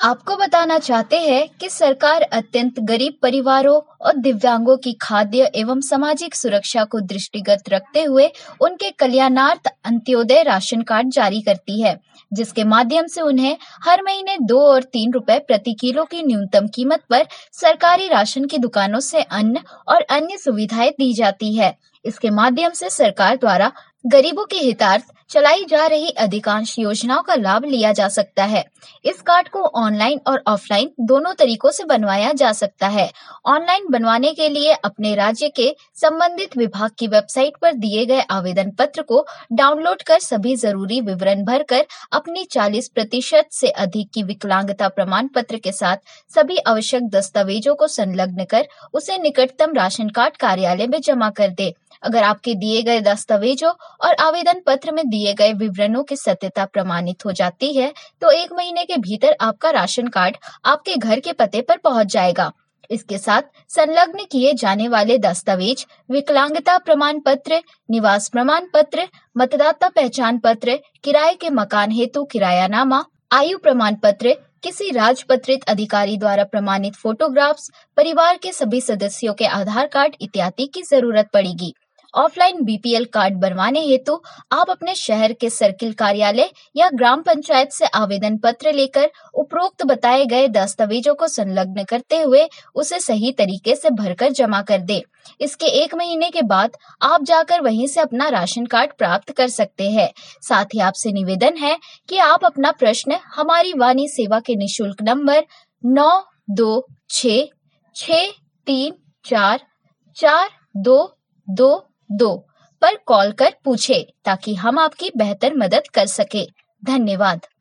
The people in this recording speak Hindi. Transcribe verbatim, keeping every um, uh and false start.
आपको बताना चाहते हैं कि सरकार अत्यंत गरीब परिवारों और दिव्यांगों की खाद्य एवं सामाजिक सुरक्षा को दृष्टिगत रखते हुए उनके कल्याणार्थ अंत्योदय राशन कार्ड जारी करती है, जिसके माध्यम से उन्हें हर महीने दो और तीन रुपए प्रति किलो की न्यूनतम कीमत पर सरकारी राशन की दुकानों से अन्न और अन्य सुविधाएं दी जाती है। इसके माध्यम से सरकार द्वारा गरीबों के हितार्थ चलाई जा रही अधिकांश योजनाओं का लाभ लिया जा सकता है। इस कार्ड को ऑनलाइन और ऑफलाइन दोनों तरीकों से बनवाया जा सकता है। ऑनलाइन बनवाने के लिए अपने राज्य के संबंधित विभाग की वेबसाइट पर दिए गए आवेदन पत्र को डाउनलोड कर सभी जरूरी विवरण भरकर अपनी चालीस प्रतिशत से अधिक की विकलांगता प्रमाण पत्र के साथ सभी आवश्यक दस्तावेजों को संलग्न कर उसे निकटतम राशन कार्ड कार्यालय में जमा कर दे। अगर आपके दिए गए दस्तावेजों और आवेदन पत्र में दिए गए विवरणों की सत्यता प्रमाणित हो जाती है, तो एक महीने के भीतर आपका राशन कार्ड आपके घर के पते पर पहुंच जाएगा। इसके साथ संलग्न किए जाने वाले दस्तावेज विकलांगता प्रमाण पत्र, निवास प्रमाण पत्र, मतदाता पहचान पत्र, किराए के मकान हेतु किरायानामा, आयु प्रमाण पत्र, किसी राजपत्रित अधिकारी द्वारा प्रमाणित फोटोग्राफ्स, परिवार के सभी सदस्यों के आधार कार्ड इत्यादि की जरूरत पड़ेगी। ऑफलाइन बीपीएल कार्ड बनवाने हेतु आप अपने शहर के सर्किल कार्यालय या ग्राम पंचायत से आवेदन पत्र लेकर उपरोक्त बताए गए दस्तावेजों को संलग्न करते हुए उसे सही तरीके से भरकर जमा कर दे। इसके एक महीने के बाद आप जाकर वहीं से अपना राशन कार्ड प्राप्त कर सकते हैं। साथ ही आपसे निवेदन है कि आप अपना प्रश्न हमारी वाणी सेवा के निःशुल्क नंबर नौ दो छः छः तीन चार चार दो दो दो पर कॉल कर पूछे ताकि हम आपकी बेहतर मदद कर सके। धन्यवाद।